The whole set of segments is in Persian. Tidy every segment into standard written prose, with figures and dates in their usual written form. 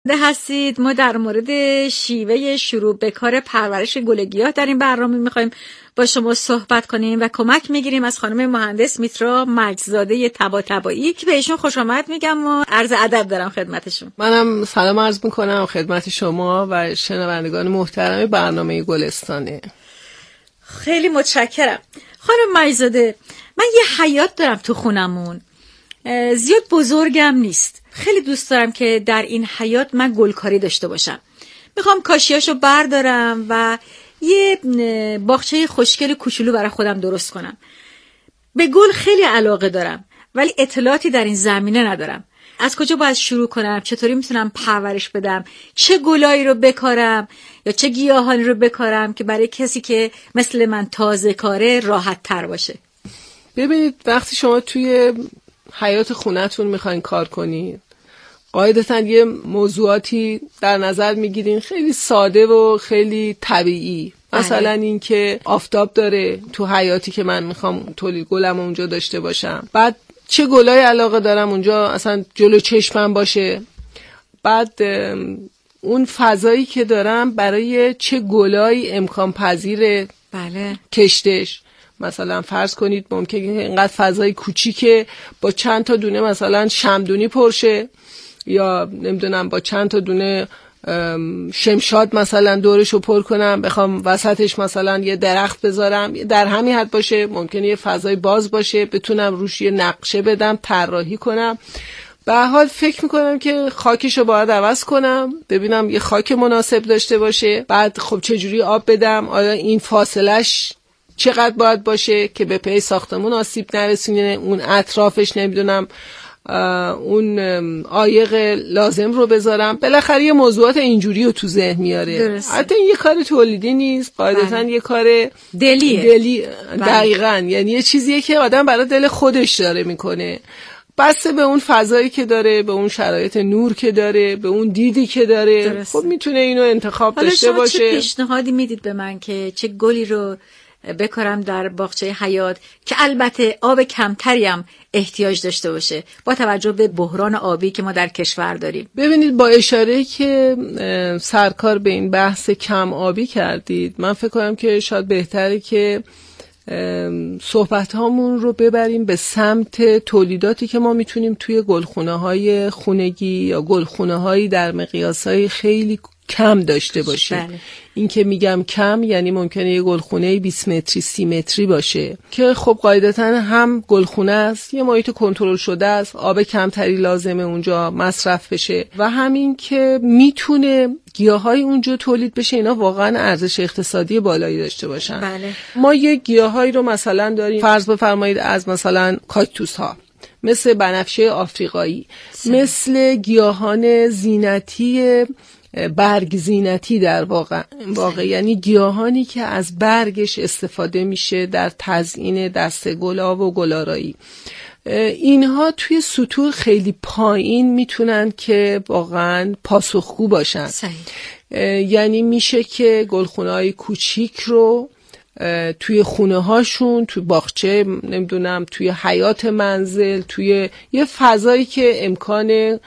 هستید. ما در مورد شیوه شروع به کار پرورش گل گیاه در این برنامه میخوایم با شما صحبت کنیم و کمک میگیریم از خانم مهندس میترا مجدزاده طباطبایی که بهشون خوش آمد میگم و عرض ادب دارم خدمتشون. منم سلام عرض میکنم خدمت شما و شنوندگان محترم برنامه گلستانه. خیلی متشکرم. خانم مجدزاده، من یه حیاط دارم تو خونمون، زیاد بزرگم نیست. خیلی دوست دارم که در این حیاط من گلکاری داشته باشم. میخوام کاشیاشو بردارم و یه باغچه خوشگل کوچولو برای خودم درست کنم. به گل خیلی علاقه دارم ولی اطلاعاتی در این زمینه ندارم. از کجا باید شروع کنم؟ چطوری میتونم پرورش بدم؟ چه گلایی رو بکارم یا چه گیاهانی رو بکارم که برای کسی که مثل من تازه کاره راحت تر باشه؟ ببینید، وقتی شما توی حیات خونتون میخواین کار کنید، قاعدتاً یه موضوعاتی در نظر میگیرین خیلی ساده و خیلی طبیعی. مثلا این که آفتاب داره تو حیاتی که من میخوام تولید گلم اونجا داشته باشم، بعد چه گلای علاقه دارم اونجا اصلا جلو چشمم باشه، بعد اون فضایی که دارم برای چه گلای امکان پذیره کشتش. مثلا فرض کنید ممکنه اینقدر فضای کوچیکه با چند تا دونه مثلا شمدونی پرشه، یا نمیدونم با چند تا دونه شمشاد مثلا دورشو پر کنم، بخوام وسطش مثلا یه درخت بذارم، در همین حد باشه. ممکنه یه فضای باز باشه، بتونم روش یه نقشه بدم، طراحی کنم. به هر حال فکر میکنم که خاکشو باید عوض کنم، ببینم یه خاک مناسب داشته باشه. بعد خب چجوری آب بدم، آیا این فاصلش چقدر باید باشه که به پی ساختمون آسیب نرسونه، اون اطرافش نمیدونم اون عایق لازم رو بذارم. بالاخره یه موضوعات اینجوری رو تو ذهن میاره. حتی این یه کار تولیدی نیست، قاعدتاً یه کار دلی دقیقاً، یعنی یه چیزیه که آدم برای دل خودش داره میکنه، بسته به اون فضایی که داره، به اون شرایط نور که داره، به اون دیدی که داره. خب میتونه اینو انتخاب داشته باشه. چه پیشنهادی میدید به من که چه گلی رو بکارم در باغچه حیاط که البته آب کمتری هم احتیاج داشته باشه با توجه به بحران آبی که ما در کشور داریم؟ ببینید، با اشاره که سرکار به این بحث کم آبی کردید، من فکر کنم که شاید بهتره که صحبت هامون رو ببریم به سمت تولیداتی که ما میتونیم توی گلخونه های خونگی یا گلخونه هایی در مقیاس های خیلی کم داشته باشیم. این که میگم کم یعنی ممکنه یه گلخونه 20 متری 30 متری باشه که خب قاعدتاً هم گلخونه است، یه محیط کنترل شده است، آب کمتری لازمه اونجا مصرف بشه و همین که میتونه گیاهای اونجا تولید بشه، اینا واقعا ارزش اقتصادی بالایی داشته باشن. ما یه گیاهایی رو مثلا داریم، فرض بفرمایید از مثلا کاکتوس ها، مثل بنفشه آفریقایی، مثل گیاهان زینتی برگ زینتی در واقع یعنی گیاهانی که از برگش استفاده میشه در تزیین دسته گلاب و گلارایی. اینها توی سطوح خیلی پایین میتونن که واقعا پاسخگو باشن. یعنی میشه که گلخونه‌های کوچیک رو توی خونه هاشون، توی باغچه، نمیدونم توی حیات منزل، توی یه فضایی که امکان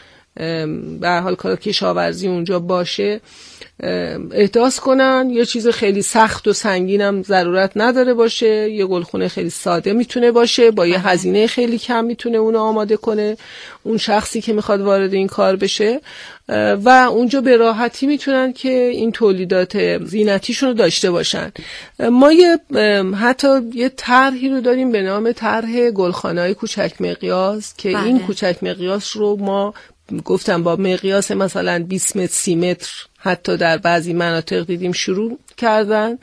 به هر حال کار کشاورزی اونجا باشه احداث کنن. یه چیز خیلی سخت و سنگینم ضرورت نداره باشه، یه گلخونه خیلی ساده میتونه باشه، با یه هزینه خیلی کم میتونه اونو آماده کنه اون شخصی که میخواد وارد این کار بشه و اونجا به راحتی میتونن که این تولیدات زینتیشون رو داشته باشن. ما حتی یه طرحی رو داریم به نام طرح گلخانه‌های کوچک مقیاس که این کوچک مقیاس رو ما گفتم با مقیاس مثلا 20 متر 30 متر حتی در بعضی مناطق دیدیم شروع کردن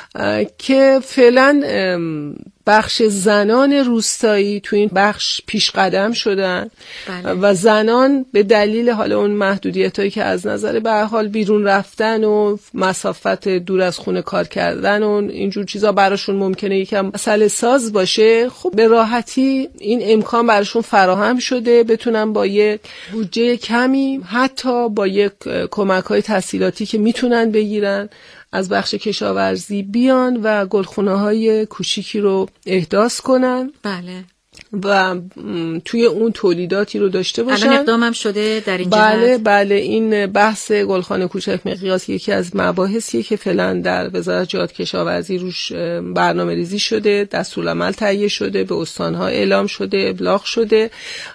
که فعلا بخش زنان روستایی تو این بخش پیش قدم شدن و زنان به دلیل حالا اون محدودیتایی که از نظر به هر حال بیرون رفتن و مسافت دور از خونه کار کردن و اینجور چیزا براشون ممکنه یکم مسئله ساز باشه، خب به راحتی این امکان براشون فراهم شده بتونن با یک بودجه کمی، حتی با یک کمک‌های تسهیلاتی که میتونن بگیرن از بخش کشاورزی، بیان و گلخونه‌های کوچیکی رو احداث کنن. و توی اون تولیداتی رو داشته باشن. الان اقدامم شده در این جهت. بله این بحث گلخانه کوچک مقیاس یکی از مباحثیه که فعلا در وزارت جهاد کشاورزی روش برنامه‌ریزی شده، دستورالعمل تهیه شده، به استان‌ها اعلام شده، ابلاغ شده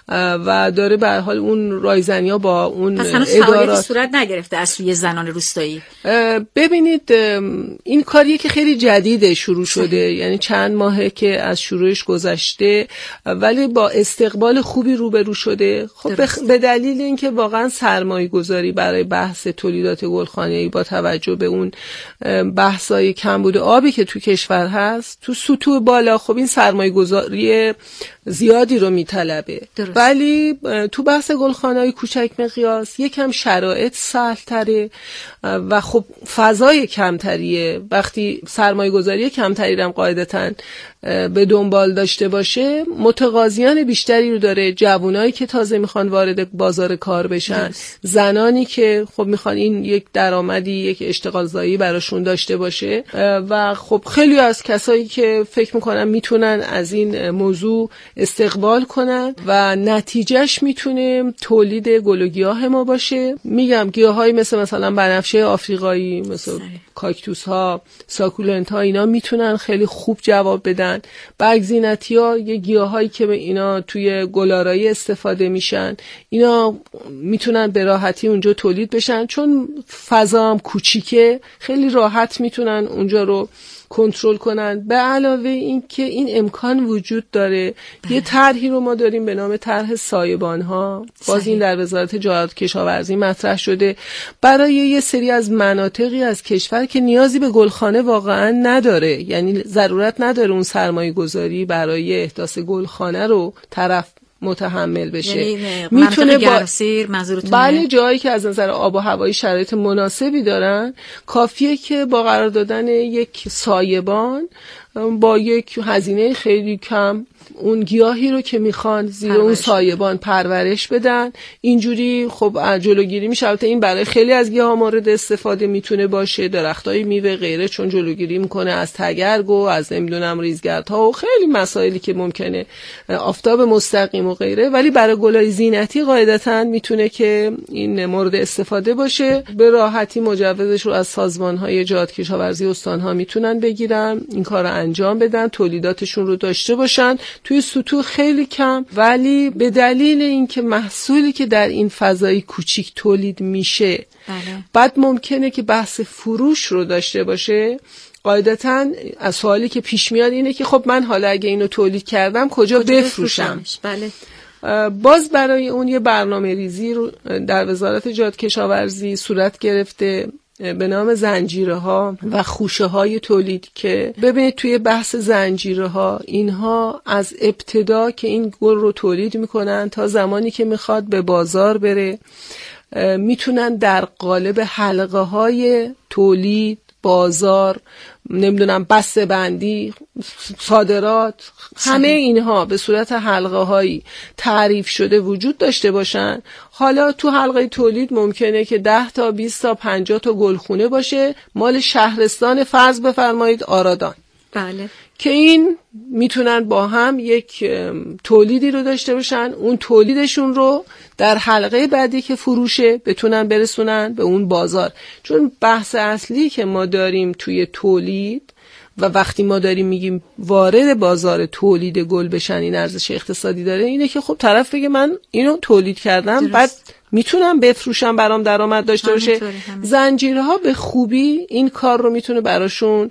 و داره به هر حال اون رایزنی‌ها با اون ادارات صورت نگرفته از سوی زنان روستایی. ببینید این کاریه که خیلی جدید شروع شده، یعنی چند ماهه که از شروعش گذشته ولی با استقبال خوبی روبرو شده. خب به دلیل اینکه واقعا سرمایه گذاری برای بحث تولیدات گلخانه‌ای با توجه به اون بحثای کمبود آبی که تو کشور هست تو سطوح بالا، خب این سرمایه گذاری زیادی رو میطلبه. ولی تو بحث گلخانه‌های کوچک مقیاس یکم شرایط سهل‌تره و خب فضای کمتریه. وقتی سرمایه گذاری کمتری هم قاعدتاً به دنبال داشته باشه، متقاضیان بیشتری رو داره، جوانایی که تازه میخوان وارد بازار کار بشن، زنانی که خب میخوان این یک درآمدی، یک اشتغال زایی براشون داشته باشه و خب خیلی از کسایی که فکر میکنن میتونن از این موضوع استقبال کنن و نتیجهش میتونه تولید گل و گیاه ما باشه. میگم گیاهایی مثلا بنفشه آفریقایی، مثل کاکتوس ها، ساکولنت ها، اینا میتونن خیلی خوب جواب بدن. برگزینتی ها یه گیاهایی که اینا توی گلارایی استفاده میشن، اینا میتونن به راحتی اونجا تولید بشن، چون فضا هم کوچیکه، خیلی راحت میتونن اونجا رو کنترل کنن. به علاوه این که این امکان وجود داره یه طرحی رو ما داریم به نام طرح سایبان ها، باز این در وزارت جهاد کشاورزی مطرح شده برای یه سری از مناطقی از کشور که نیازی به گلخانه واقعا نداره، یعنی ضرورت نداره اون سرمایه گذاری برای احداث گلخانه رو طرف متحمل بشه. یعنی میتونه گرمسیر منظورتونه؟ بله، جایی که از نظر آب و هوایی شرایط مناسبی دارن، کافیه که با قرار دادن یک سایبان با یک هزینه خیلی کم اون گیاهی رو که میخوان زیر اون سایبان پرورش بدن. اینجوری خب جلوگیری میشه. البته این برای خیلی از گیاها مورد استفاده میتونه باشه، درختای میوه غیره، چون جلوگیری میکنه از تگرگ و از نمیدونم ریزگردها و خیلی مسائلی که ممکنه، آفتاب مستقیم و غیره. ولی برای گلای زینتی قاعدتاً میتونه که این مورد استفاده باشه. به راحتی مجوزش رو از سازمانهای جهاد کشاورزی استانها میتونن بگیرن، این کارو انجام بدن، تولیداتشون رو داشته باشن توی سطوح خیلی کم. ولی به دلیل اینکه محصولی که در این فضای کوچیک تولید میشه بعد ممکنه که بحث فروش رو داشته باشه. قاعدتاً از سوالی که پیش میاد اینه که خب من حالا اگه اینو تولید کردم کجا بفروشم؟ بله. باز برای اون یه برنامه ریزی رو در وزارت جهاد کشاورزی صورت گرفته به نام زنجیره ها و خوشه های تولید، که ببینید توی بحث زنجیره ها اینها از ابتدا که این گل رو تولید میکنن تا زمانی که میخواد به بازار بره میتونن در قالب حلقه های تولید، بازار، نمیدونم بسته بندی، صادرات، همه اینها به صورت حلقه هایی تعریف شده وجود داشته باشن. حالا تو حلقه تولید ممکنه که 10 تا 20 تا 50 تا گلخونه باشه مال شهرستان، فرض بفرمایید آرادان. بله. که این میتونن با هم یک تولیدی رو داشته باشن، اون تولیدشون رو در حلقه بعدی که فروشه بتونن برسونن به اون بازار. چون بحث اصلی که ما داریم توی تولید و وقتی ما داریم میگیم وارد بازار تولید گل بشن این ارزش اقتصادی داره، اینه که خب طرف بگه من اینو تولید کردم درست، بعد میتونم بفروشم، برام درآمد داشته باشه. زنجیرها به خوبی این کار رو میتونه براشون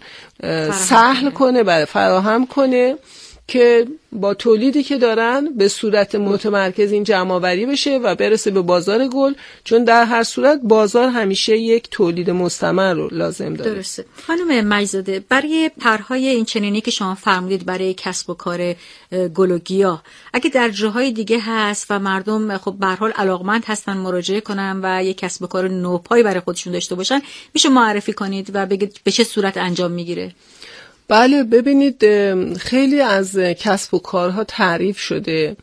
سهل کنه، فراهم کنه که با تولیدی که دارن به صورت متمرکز این جمع‌آوری بشه و برسه به بازار گل، چون در هر صورت بازار همیشه یک تولید مستمر رو لازم داره. درسته. خانم مجیزاده، برای طرح‌های این چنینی که شما فرمودید برای کسب و کار گل و گیاه، اگه در جاهای دیگه هست و مردم خب به هر حال علاقمند هستن مراجعه کنن و یک کسب و کار نوپایی برای خودشون داشته باشن، میشه معرفی کنید و بگید به چه صورت انجام میگیره؟ بله، ببینید خیلی از کسب و کارها تعریف شده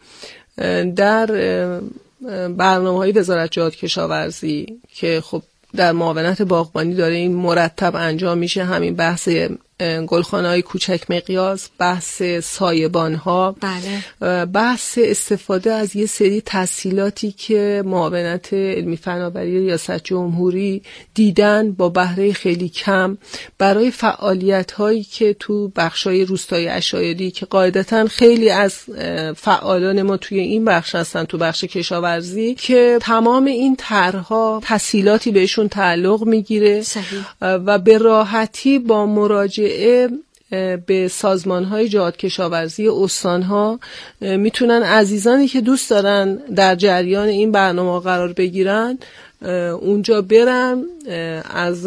در برنامه‌های وزارت جهاد کشاورزی که خب در معاونت باغبانی داره این مرتب انجام میشه. همین بحث گلخانه‌های کوچک مقیاس، بحث سایبان‌ها، بله. بحث استفاده از یه سری تسهیلاتی که معاونت علمی فناوری ریاست جمهوری دیدن با بهره خیلی کم برای فعالیت‌هایی که تو بخشای روستای عشایری که قاعدتاً خیلی از فعالان ما توی این بخش هستن، تو بخش کشاورزی، که تمام این طرح‌ها تسهیلاتی بهشون تعلق میگیره و به راحتی با مراجعه به سازمان‌های جهاد کشاورزی استان‌ها میتونن عزیزانی که دوست دارن در جریان این برنامه قرار بگیرن اونجا برن، از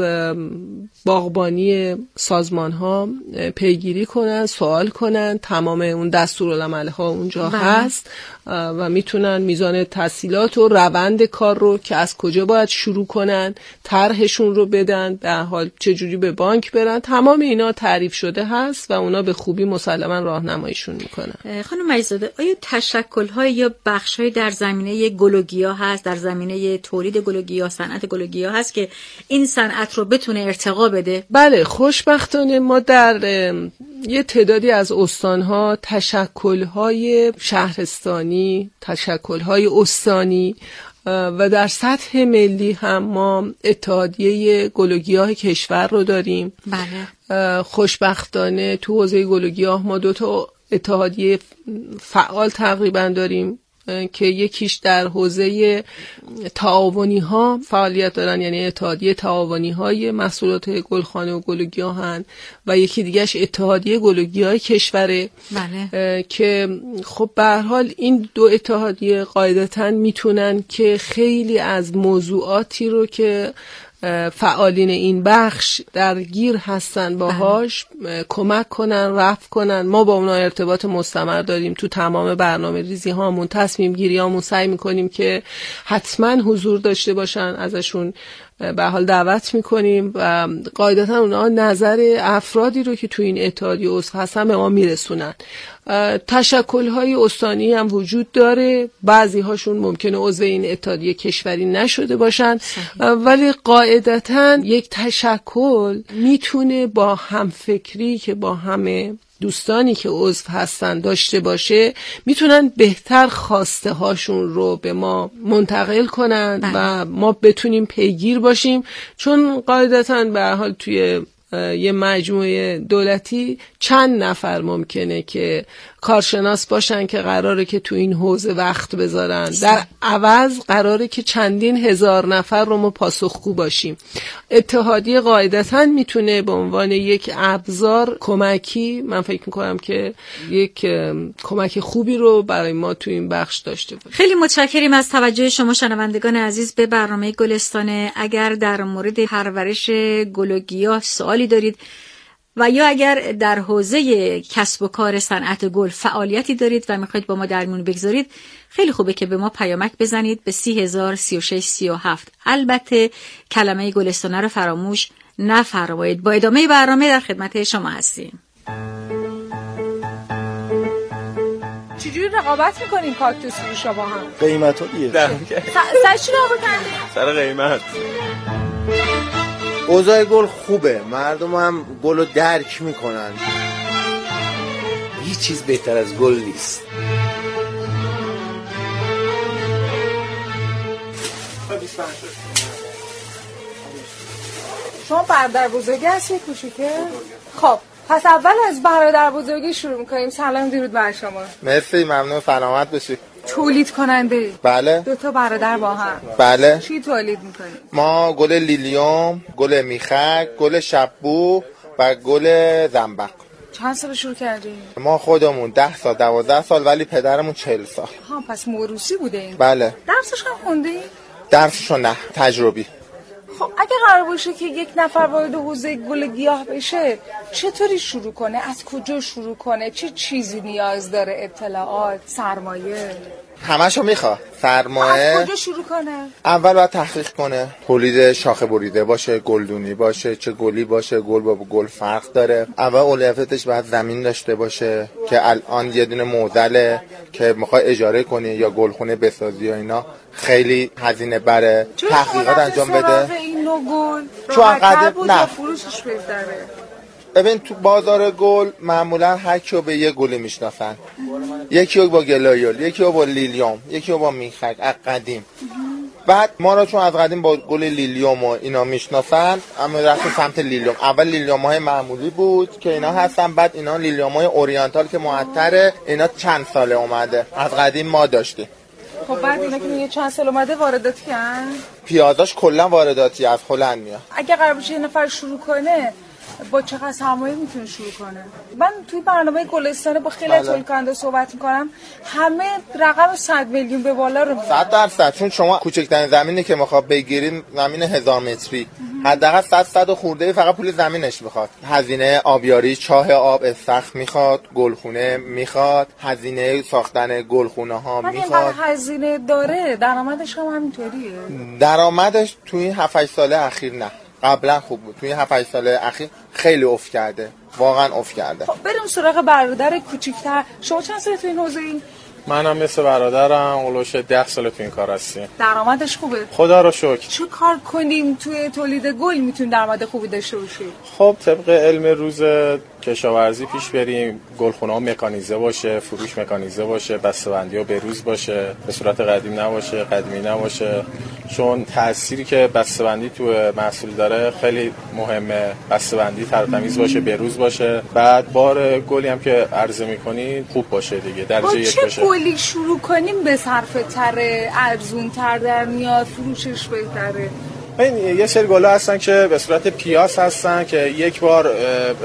باغبانی سازمان‌ها پیگیری کنن، سوال کنن، تمام اون دستورالعمل‌ها اونجا هست و میتونن میزان تسهیلات و روند کار رو که از کجا باید شروع کنن، طرحشون رو بدن، به حال چجوری به بانک برن، تمام اینا تعریف شده هست و اونا به خوبی مسلما راهنماییشون میکنن. خانم مجیدزاده، آیا تشکل‌های یا بخش‌های در زمینه گل و گیاه هست، در زمینه تولید گل و گیاه، صنعت گل و گیاه هست که این صنعت رو بتونه ارتقا بده؟ بله، خوشبختانه ما در یه تعدادی از استان‌ها تشکل‌های شهرستانی، تشکل‌های استانی و در سطح ملی هم ما اتحادیه گل و گیاه کشور رو داریم. بله. خوشبختانه تو حوزه گل و گیاه ما 2 اتحادیه فعال تقریبا داریم که یکیش در حوزه تعاونی ها فعالیت دارن، یعنی اتحادیه تعاونی های محصولات گلخانه و گل و گیاهن، و یکی دیگهش اتحادیه گل و گیاه کشوره. بله. که خب به هر حال این 2 اتحادیه قاعدتاً میتونن که خیلی از موضوعاتی رو که فعالین این بخش درگیر هستن باهاش کمک کنن، رفع کنن. ما با اونا ارتباط مستمر داریم، تو تمام برنامه ریزی هامون، تصمیم گیری هامون سعی میکنیم که حتما حضور داشته باشن، ازشون به حال دعوت میکنیم و قاعدتا اونا نظر افرادی رو که تو این اتحادیه عضو هستن به ما میرسونن. تشکل‌های استانی هم وجود داره، بعضی هاشون ممکنه عضو این اتحادیه کشوری نشده باشن، ولی قاعدتا یک تشکل میتونه با همفکری که با همه دوستانی که عضو هستن داشته باشه، میتونن بهتر خواسته هاشون رو به ما منتقل کنن و ما بتونیم پیگیر باشیم، چون قاعدتاً به هر حال توی یه مجموعه دولتی چند نفر ممکنه که کارشناس باشن که قراره که تو این حوزه وقت بذارن، در عوض قراره که چندین هزار نفر رو ما پاسخگو باشیم. اتحادیه قاعدتاً میتونه به عنوان یک ابزار کمکی، من فکر میکنم که یک کمک خوبی رو برای ما تو این بخش داشته باشه. خیلی متشکریم از توجه شما شنوندگان عزیز به برنامه گلستان. اگر در مورد پرورش گل و گیاه سوالی دارید و یا اگر در حوزه کسب و کار صنعت گل فعالیتی دارید و میخواید با ما در میون بگذارید، خیلی خوبه که به ما پیامک بزنید به 30,036,37. البته کلمه گلستانه رو فراموش نفرمایید. با ادامه برنامه در خدمت شما هستیم. چجوری رقابت میکنین کاکتوس فروشا با هم؟ قیمت ها دیگه سر چی رقابت کردین؟ سر قیمت. اوضاع گل خوبه، مردم هم گل رو درک میکنن. هیچ چیز بهتر از گل نیست. شما برادر بزرگی هستی کوچیکه؟ خب پس اول از برادر بزرگی شروع میکنیم. سلام درود بر شما. مرسی، ممنون، سلامت باشی. تولید کننده؟ بله. 2 برادر با هم؟ بله. چی تولید میکنید؟ ما گل لیلیوم، گل میخک، گل شبو و گل زنبق. چند سال شروع کردین؟ ما خودمون 10 سال 12 سال، ولی پدرمون 40 سال. ها، پس موروثی بوده این؟ بله. درسش هم خوندین؟ درسشو نه، تجربی. خب اگه قرار باشه که یک نفر وارد حوزه گل گیاه بشه، چطوری شروع کنه؟ از کجا شروع کنه؟ چه چیزی نیاز داره؟ اطلاعات، سرمایه؟ همشو میخواد. سرمایه. از کجا شروع کنه؟ اول باید تحقیق کنه، تولید شاخه بریده باشه، گلدونی باشه، چه گلی باشه، گل با گل فرق داره. اول اولویتش باید زمین داشته باشه که الان یه دونه معضله که میخوای اجاره کنی یا گلخونه بسازی و اینا خیلی هزینه بره. تحقیقات انجام بده. این نوع گل چون قدر نه فروشش بهتره. ببین تو بازار گل معمولا هر کیو به یه گلی میشناسن، یکی رو با گلایول، یکی رو با لیلیوم، یکی رو با میخک از قدیم. بعد ما رو چون از قدیم با گل لیلیوم و اینا میشناسن، اما رفتیم سمت لیلیوم. اول لیلیوم های معمولی بود که اینا هستن، بعد اینا لیلیوم های اورینتال که معطره، اینا چند ساله اومده، از قدیم ما داشتیم. خب بعد اینا که میگه چند سال اومده وارداتی کن؟ پیازاش کلا وارداتی از هلند میاد. اگه قرار باشه یه نفر شروع کنه با چقدر سرمایه میتونه شروع کنه؟ من توی برنامه گلستان با خیلی تولید کننده صحبت میکنم، همه رقم 100 میلیون به بالا رو میگن. 100%. چون شما کوچکترین زمینی که میخواد بگیرید زمین 1000 متری، حداقل 100 خورده فقط پول زمینش میخواد. هزینه آبیاری، چاه آب، استخر میخواد، گلخونه میخواد، هزینه ساختن گلخونه ها میخواد. این هزینه داره، درآمدش هم همینطوریه؟ درآمدش توی این 7-8 سال اخیر نه، قبلا خوب بود. توی 7-8 سال اخیر خیلی افت کرده، واقعا افت کرده. خب بریم سراغ برادر کوچیک‌تر. شما چند سال تو این حوزه این؟ منم مثل برادرم اولش 10 سال تو این کار هستیم. درآمدش خوبه؟ خدا رو شکر. چه کار کنیم توی تولید گل میتونیم درآمد خوبی داشته باشیم؟ خب طبق علم روز کشاورزی پیش بریم، گلخونه ها مکانیزه باشه، فروش مکانیزه باشه، بسته‌بندی ها به روز باشه، به صورت قدیمی نباشه، چون تأثیری که بسته‌بندی تو محصول داره خیلی مهمه. بسته‌بندی تمیز باشه، به روز باشه، بعد بار گلی هم که عرضه می‌کنی خوب باشه دیگه، درجه 1 باشه. چه گلی شروع کنیم به صرفه تره، ارزون تر در میاد، فروشش بهتره؟ این یه سری گلا هستن که به صورت پیاس هستن که یک بار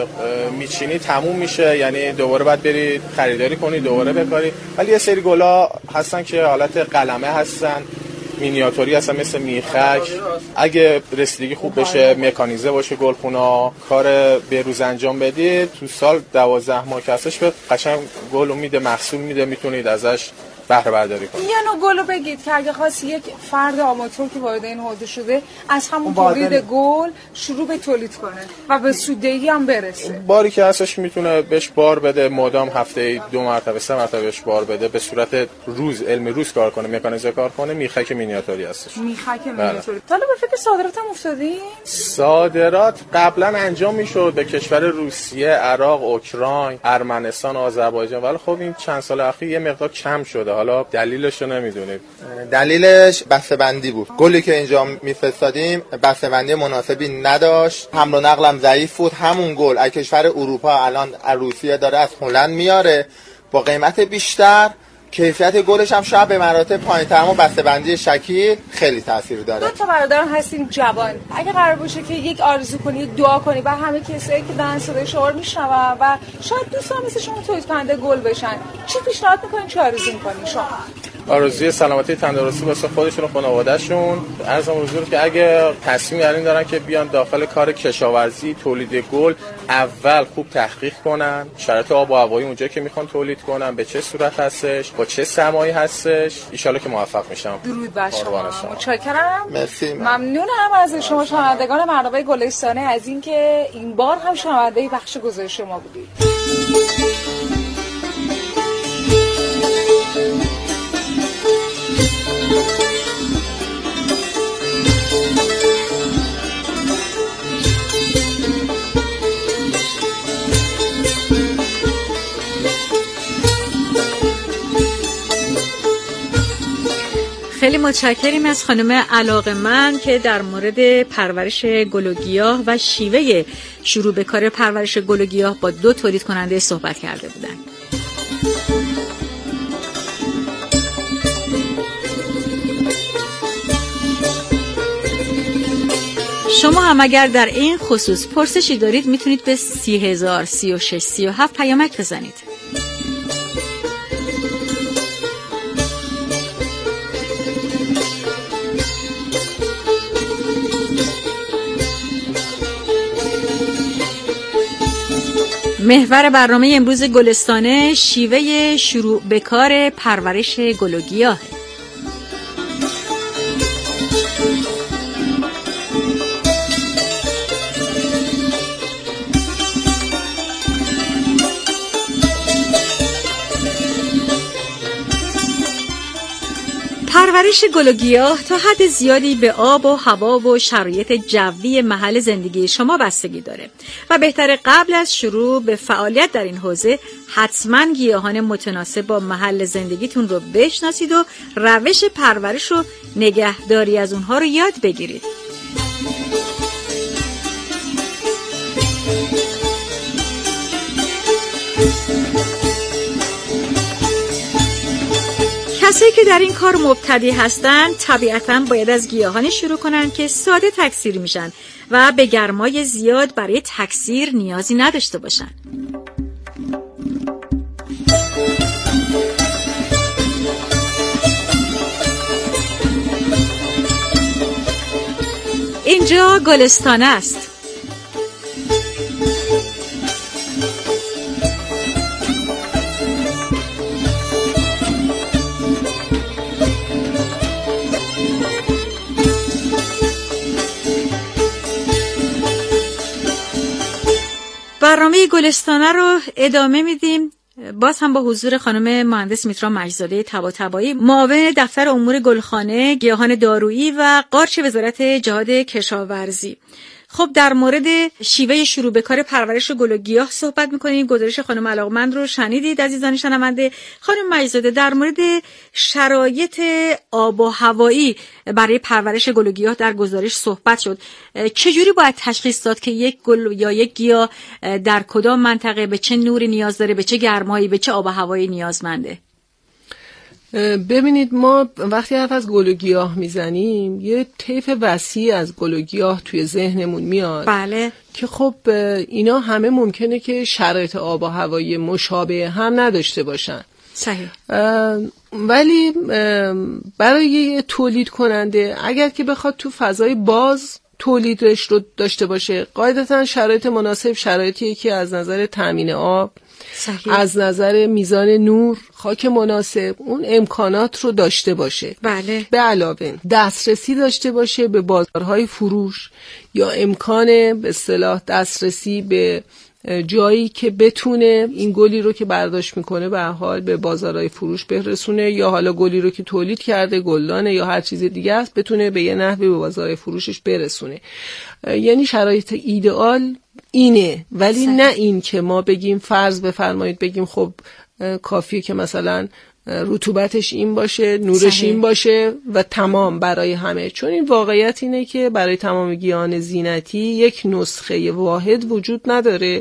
میچینی تموم میشه، یعنی دوباره باید بری خریداری کنی دوباره بکاری. ولی یه سری گلا هستن که حالت قلمه هستن، مینیاتوری هستن، مثل میخک. اگه رسیدگی خوب بشه، مکانیزه باشه، گلخونا کار به روز انجام بدید، تو سال 12 ماه که هستش به قشنگ گل میده، محصول میده، میتونید ازش بهره برداری کنید. یه نوع گلو بگید که اگه خواست یک فرد آماتور که وارد این حوزه شده از همون تولید گل شروع به تولید کنه و به سوددهی هم برسه، باری که هستش میتونه بهش بار بده، مدام هفته 2 مرتبه 3 مرتبه بهش بار بده، به صورت روز علم روز کار کنه، مکانیزه کار کنه. میخک مینیاتوری هستش. میخک مینیاتوری. حالا به فکر صادرات هم افتادین؟ صادرات قبلا انجام میشد به کشور روسیه، عراق، اوکراین، ارمنستان، آذربایجان، ولی خب این چند سال اخیر یه مقدار کم شده. حالا دلیلش رو نمیدونیم. دلیلش بسته‌بندی بود. گلی که اینجا میفرستادیم بسته‌بندی مناسبی نداشت، حمل و نقلم ضعیف بود. همون گل از کشور اروپا الان از روسیه داره از هلند میاره با قیمت بیشتر، کیفیت گلش هم شاید به مراتب پایین‌تر، اما بسته‌بندی شکیل خیلی تاثیر داره. 2 تا برادران هستیم جوان، اگه قرار باشه که یک آرزو کنی، دعا کنی بر همه کسایی که دارن صدای شما رو میشنون و شاید دوستان مثل شما تولید کننده گل بشن، چی پیشنهاد میکنین، چه آرزو میکنین شما؟ آرزوی سلامتی تندرستی واسه خودشون و خانواده‌شون. عرضم حضور که اگه تصمیم دارن که بیان داخل کار کشاورزی، تولید گل، اول خوب تحقیق کنن شرایط آب و هوایی اونجا که میخوان تولید کنن به چه صورت هستش، با چه سرمایه‌ای هستش. ان شاءالله که موفق میشم. درود بر شما. متشکرم. مرسی. ممنونم از شما شنوندگان برنامه گلستانه از اینکه این بار هم شنونده بخش گزارش ما بودید. خیلی متشکریم از خانم علاقه‌مند که در مورد پرورش گل و گیاه و شیوه شروع به کار پرورش گل و گیاه با 2 تولید کننده صحبت کرده بودند. شما هم اگر در این خصوص پرسشی دارید میتونید به 30,000 36 37 پیامک بزنید. محور برنامه امروز گلستانه شیوه شروع به کار پرورش گل و گیاه. پرورش گل و گیاه تا حد زیادی به آب و هوا و شرایط جوی محل زندگی شما بستگی داره و بهتره قبل از شروع به فعالیت در این حوزه حتما گیاهان متناسب با محل زندگیتون رو بشناسید و روش پرورش و نگهداری از اونها رو یاد بگیرید. کسایی که در این کار مبتدی هستن طبیعتاً باید از گیاهانی شروع کنن که ساده تکثیر میشن و به گرمای زیاد برای تکثیر نیازی نداشته باشن. اینجا گلستانه است. برنامه گلستانه رو ادامه میدیم. باز هم با حضور خانم مهندس میترا مجیدزاده طباطبایی، معاون دفتر امور گلخانه، گیاهان دارویی و قارچ وزارت جهاد کشاورزی. خب در مورد شیوه شروع به کار پرورش گل و گیاه صحبت می‌کنیم. گزارش خانم علاقمند رو شنیدید عزیزان شنونده. خانم مجیدزاده، در مورد شرایط آب و هوایی برای پرورش گل و گیاه در گزارش صحبت شد. چجوری باید تشخیص داد که یک گل یا یک گیاه در کدام منطقه به چه نوری نیاز داره، به چه گرمایی، به چه آب و هوایی نیازمنده؟ ببینید، ما وقتی حرف از گل و گیاه میزنیم یه طیف وسیع از گل و گیاه توی ذهنمون میاد. بله. که خب اینا همه ممکنه که شرایط آب و هوایی مشابه هم نداشته باشن. صحیح. ولی برای تولید کننده اگر که بخواد تو فضای باز تولیدش رو داشته باشه، قاعدتا شرایط مناسب شرایطیه که از نظر تامین آب، صحیح، از نظر میزان نور، خاک مناسب، اون امکانات رو داشته باشه. بله. به علاوه دسترسی داشته باشه به بازارهای فروش یا امکان به اصطلاح دسترسی به جایی که بتونه این گلی رو که برداشت میکنه به حال به بازارهای فروش برسونه، یا حالا گلی رو که تولید کرده، گلدانه یا هر چیز دیگه است، بتونه به یه نحوی به بازارهای فروشش برسونه. یعنی شرایط ایدئال اینه، ولی نه این که ما بگیم فرض بفرمایید بگیم خب کافیه که مثلا رطوبتش این باشه، نورش این باشه و تمام برای همه. چون این واقعیت اینه که برای تمام گیاهان زینتی یک نسخه واحد وجود نداره.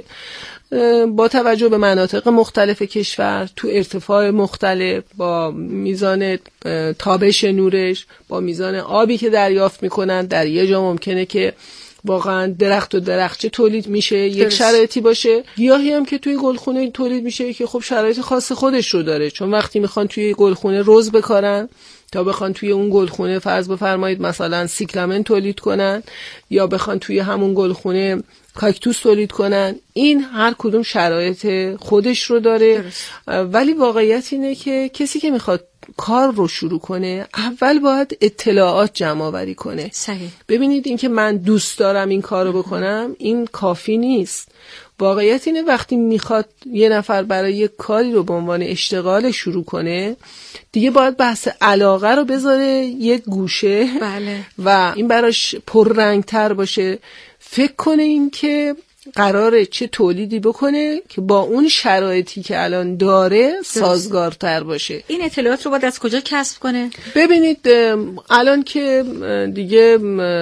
با توجه به مناطق مختلف کشور، تو ارتفاع مختلف، با میزان تابش نورش، با میزان آبی که دریافت میکنن، در یه جا ممکنه که واقعا درخت و درختچه تولید میشه، یک شرایطی باشه. گیاهی هم که توی گلخونه تولید میشه که خب شرایط خاص خودش رو داره. چون وقتی میخوان توی گلخونه رز بکارن تا بخوان توی اون گلخونه فرض بفرمایید مثلا سیکلامن تولید کنن، یا بخوان توی همون گلخونه کاکتوس تولید کنن، این هر کدوم شرایط خودش رو داره. ولی واقعیت اینه که کسی که میخواد کار رو شروع کنه اول باید اطلاعات جمع آوری کنه. صحیح. ببینید، این که من دوست دارم این کار رو بکنم این کافی نیست. واقعیت اینه وقتی میخواد یه نفر برای یک کاری رو به عنوان اشتغال شروع کنه، دیگه باید بحث علاقه رو بذاره یک گوشه. بله. و این براش پررنگتر باشه، فکر کنه این که قراره چه تولیدی بکنه که با اون شرایطی که الان داره سازگارتر باشه. این اطلاعات رو باید از کجا کسب کنه؟ ببینید، الان که دیگه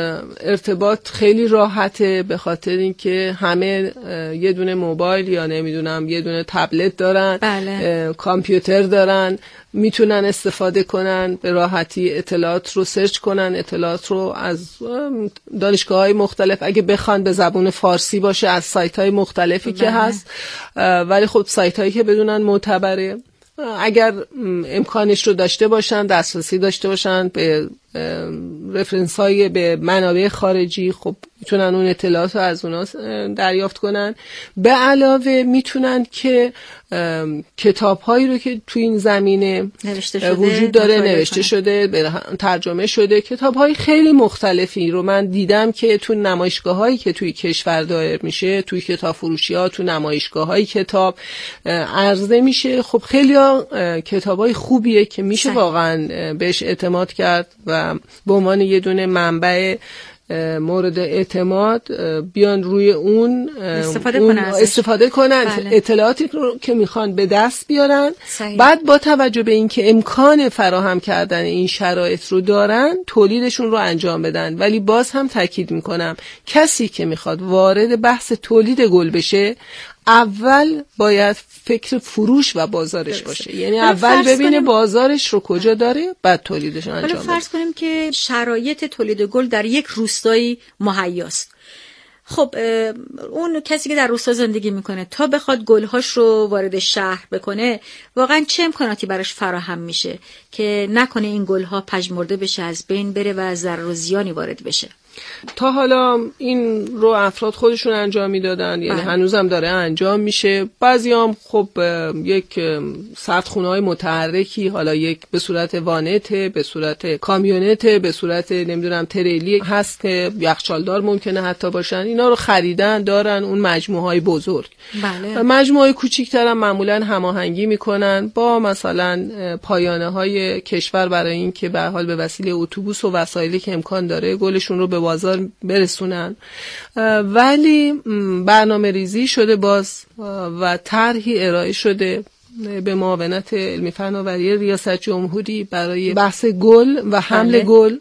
ارتباط خیلی راحته، به خاطر اینکه همه یه دونه موبایل یا نمیدونم یه دونه تبلت دارن. بله. کامپیوتر دارن، میتونن استفاده کنن، به راحتی اطلاعات رو سرچ کنن، اطلاعات رو از دانشگاه‌های مختلف اگه بخوان به زبان فارسی باشه از سایت‌های مختلفی که هست، ولی خب سایت‌هایی که بدونن معتبره، اگر امکانش رو داشته باشن، دسترسی داشته باشن به رفرنس‌های به منابع خارجی، خب میتونن اون اطلاعات رو از اونا دریافت کنن. به علاوه میتونن که کتاب‌هایی رو که تو این زمینه وجود داره نوشته شده، ترجمه شده، کتاب‌های خیلی مختلفی رو من دیدم که تو نمایشگاه‌هایی که توی کشور دایر میشه، توی کتاب فروشی‌ها، تو نمایشگاه‌های کتاب عرضه میشه. خب خیلی کتاب‌های خوبیه که میشه واقعا بهش اعتماد کرد و به عنوان یه دونه منبع مورد اعتماد بیان روی اون استفاده کنن بله. اطلاعاتی رو که میخوان به دست بیارن. صحیح. بعد با توجه به اینکه امکان فراهم کردن این شرایط رو دارن، تولیدشون رو انجام بدن. ولی باز هم تاکید میکنم کسی که میخواد وارد بحث تولید گل بشه، اول باید فکر فروش و بازارش باشه. یعنی اول ببینه بازارش رو کجا داره، بعد تولیدش انجام بده. فرض کنیم که شرایط تولید گل در یک روستایی مهیاست. خب اون کسی که در روستا زندگی میکنه تا بخواد گلهاش رو وارد شهر بکنه، واقعا چه امکاناتی براش فراهم میشه که نکنه این گلها پژمرده بشه، از بین بره و ضرر و زیانی وارد بشه؟ تا حالا این رو افراد خودشون انجام میدادن، یعنی هنوزم داره انجام میشه. بعضیام خب یک سردخونه‌های متحرکی، حالا یک به صورت وانته، به صورت کامیونته، به صورت نمیدونم تریلی هست که یخچالدار ممکنه حتی باشن، اینا رو خریدن دارن. اون مجموعه‌های بزرگ. بله. مجموعه‌های کوچیک‌تر هم معمولاً هماهنگی میکنن با مثلا پایانه‌های کشور برای این که به هر حال به وسیله اتوبوس و وسایلی که امکان داره گلشون رو به بازار برسونن. ولی برنامه ریزی شده باز و طرحی ارائه شده به معاونت علمی فناوری ریاست جمهوری برای بحث گل و حمل گل،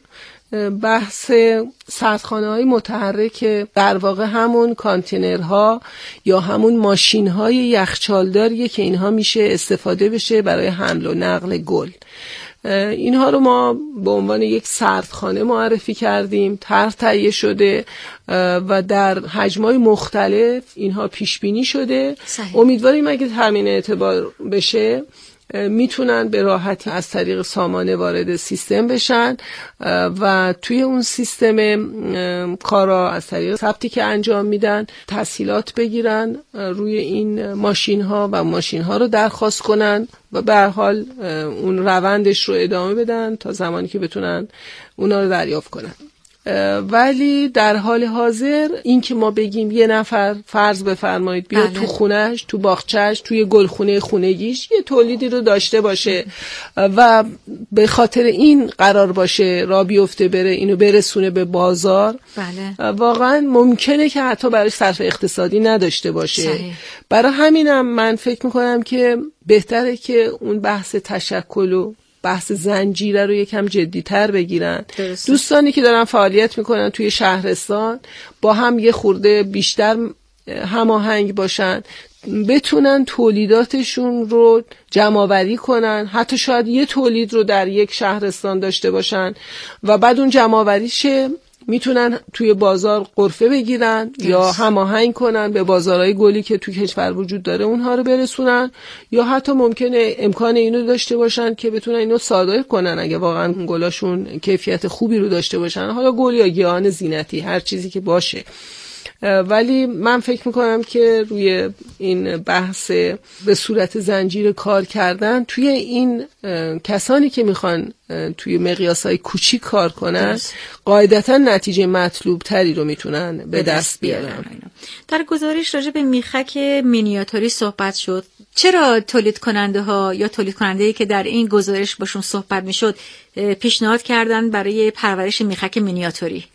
بحث سردخانه‌های متحرک، در واقع همون کانتینرها یا همون ماشین‌های یخچالداریه که اینها میشه استفاده بشه برای حمل و نقل گل. اینها رو ما به عنوان یک سردخانه معرفی کردیم، طرح تهیه شده و در حجم‌های مختلف اینها پیش بینی شده. صحیح. امیدواریم اگه تامین اعتبار بشه میتونن به راحتی از طریق سامانه وارد سیستم بشن و توی اون سیستم کارا از طریق ثبتی که انجام میدن تسهیلات بگیرن روی این ماشین ها و ماشین ها رو درخواست کنن و به هر حال اون روندش رو ادامه بدن تا زمانی که بتونن اونا رو دریافت کنن. ولی در حال حاضر این که ما بگیم یه نفر فرض بفرمایید بیاد تو خونهش، تو باغچه‌اش، توی گلخونه خونگیش یه تولیدی رو داشته باشه و به خاطر این قرار باشه راه بیفته بره اینو برسونه به بازار، بله. واقعا ممکنه که حتی برای صرف اقتصادی نداشته باشه. صحیح. برای همینم من فکر میکنم که بهتره که اون بحث تشکل و بحث زنجیره رو یکم جدی‌تر بگیرن. دوستانی که دارن فعالیت میکنن توی شهرستان با هم یه خورده بیشتر هماهنگ باشن، بتونن تولیداتشون رو جمع‌آوری کنن، حتی شاید یه تولید رو در یک شهرستان داشته باشن و بعد اون جمع‌آوری شه میتونن توی بازار قرفه بگیرن یا هماهنگ کنن به بازارهای گلی که توی کشور وجود داره اونها رو برسونن، یا حتی ممکنه امکان اینو داشته باشن که بتونن اینو صادر کنن اگه واقعا گلاشون کیفیت خوبی رو داشته باشن، حالا گل یا گیاهان زینتی هر چیزی که باشه. ولی من فکر میکنم که روی این بحث به صورت زنجیره کار کردن توی این کسانی که میخوان توی مقیاسهای کوچیک کار کنن قاعدتا نتیجه مطلوب تری رو میتونن به دست بیارن. در گزارش راجع به میخک مینیاتوری صحبت شد. چرا تولید کننده ها یا تولید کننده‌ای که در این گزارش باشون صحبت میشد پیشنهاد کردن برای پرورش میخک مینیاتوری؟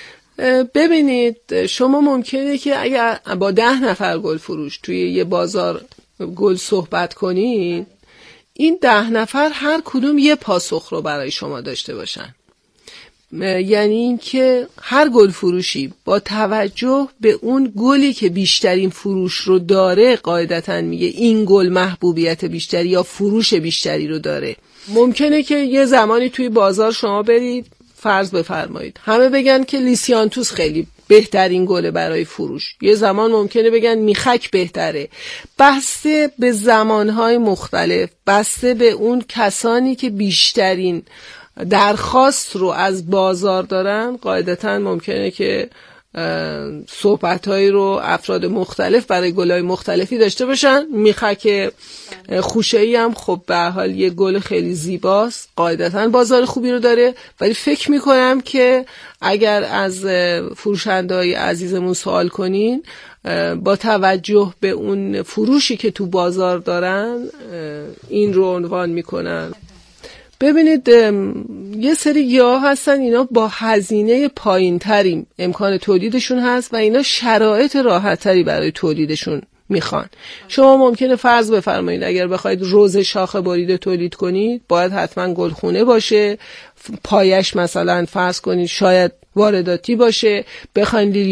ببینید شما ممکنه که اگر با 10 نفر گل فروش توی یه بازار گل صحبت کنید، این 10 نفر هر کدوم یه پاسخ رو برای شما داشته باشن. یعنی این که هر گل فروشی با توجه به اون گلی که بیشترین فروش رو داره قاعدتاً میگه این گل محبوبیت بیشتری یا فروش بیشتری رو داره. ممکنه که یه زمانی توی بازار شما برید فرض بفرمایید همه بگن که لیسیانتوس خیلی بهترین گله برای فروش، یه زمان ممکنه بگن میخک بهتره. بسته به زمانهای مختلف، بسته به اون کسانی که بیشترین درخواست رو از بازار دارن، قاعدتاً ممکنه که صحبت‌هایی رو افراد مختلف برای گل‌های مختلفی داشته باشن. میخک خوشه‌ای هم خب به هر حال یه گل خیلی زیباست، قاعدتاً بازار خوبی رو داره، ولی فکر میکنم که اگر از فروشنده‌های عزیزمون سوال کنین با توجه به اون فروشی که تو بازار دارن این رو عنوان میکنن. ببینید یه سری گیاه هستن اینا با هزینه پایین تری امکان تولیدشون هست و اینا شرایط راحت تری برای تولیدشون میخوان. شما ممکنه فرض بفرمایید اگر بخواید روز شاخه بریده تولید کنید باید حتما گلخونه باشه، پایش مثلا فرض کنید شاید وارداتی باشه، بخواید